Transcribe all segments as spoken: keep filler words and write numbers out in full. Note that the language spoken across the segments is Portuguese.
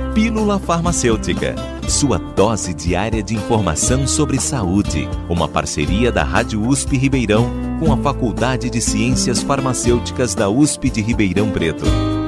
Pílula Farmacêutica, sua dose diária de informação sobre saúde. Uma parceria da Rádio U S P Ribeirão com a Faculdade de Ciências Farmacêuticas da U S P de Ribeirão Preto.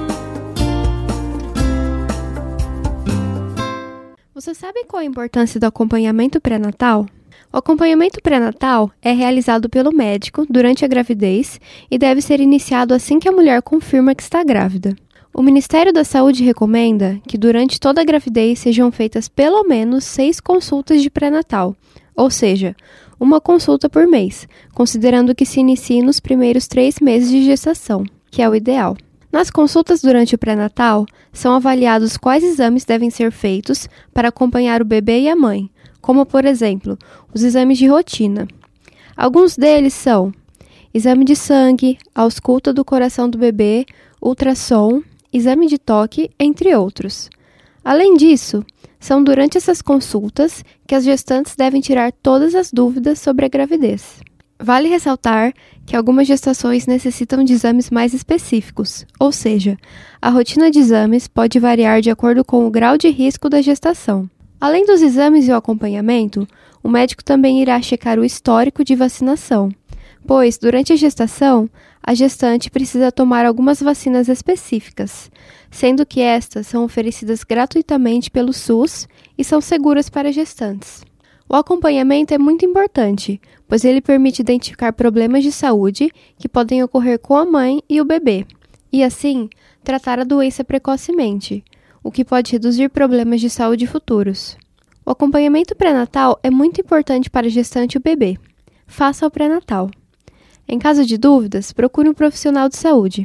Você sabe qual a importância do acompanhamento pré-natal? O acompanhamento pré-natal é realizado pelo médico durante a gravidez e deve ser iniciado assim que a mulher confirma que está grávida. O Ministério da Saúde recomenda que durante toda a gravidez sejam feitas pelo menos seis consultas de pré-natal, ou seja, uma consulta por mês, considerando que se inicie nos primeiros três meses de gestação, que é o ideal. Nas consultas durante o pré-natal, são avaliados quais exames devem ser feitos para acompanhar o bebê e a mãe, como, por exemplo, os exames de rotina. Alguns deles são exame de sangue, ausculta do coração do bebê, ultrassom, exame de toque, entre outros. Além disso, são durante essas consultas que as gestantes devem tirar todas as dúvidas sobre a gravidez. Vale ressaltar que algumas gestações necessitam de exames mais específicos, ou seja, a rotina de exames pode variar de acordo com o grau de risco da gestação. Além dos exames e o acompanhamento, o médico também irá checar o histórico de vacinação, pois, durante a gestação, a gestante precisa tomar algumas vacinas específicas, sendo que estas são oferecidas gratuitamente pelo SUS e são seguras para gestantes. O acompanhamento é muito importante, pois ele permite identificar problemas de saúde que podem ocorrer com a mãe e o bebê, e assim, tratar a doença precocemente, o que pode reduzir problemas de saúde futuros. O acompanhamento pré-natal é muito importante para a gestante e o bebê. Faça o pré-natal. Em caso de dúvidas, procure um profissional de saúde.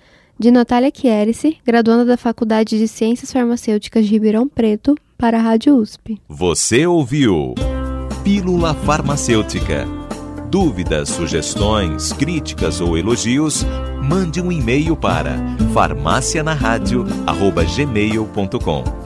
De Natália Chierici, graduanda da Faculdade de Ciências Farmacêuticas de Ribeirão Preto, para a Rádio U S P. Você ouviu Pílula Farmacêutica. Dúvidas, sugestões, críticas ou elogios, mande um e-mail para farmácia na rádio arroba gmail ponto com.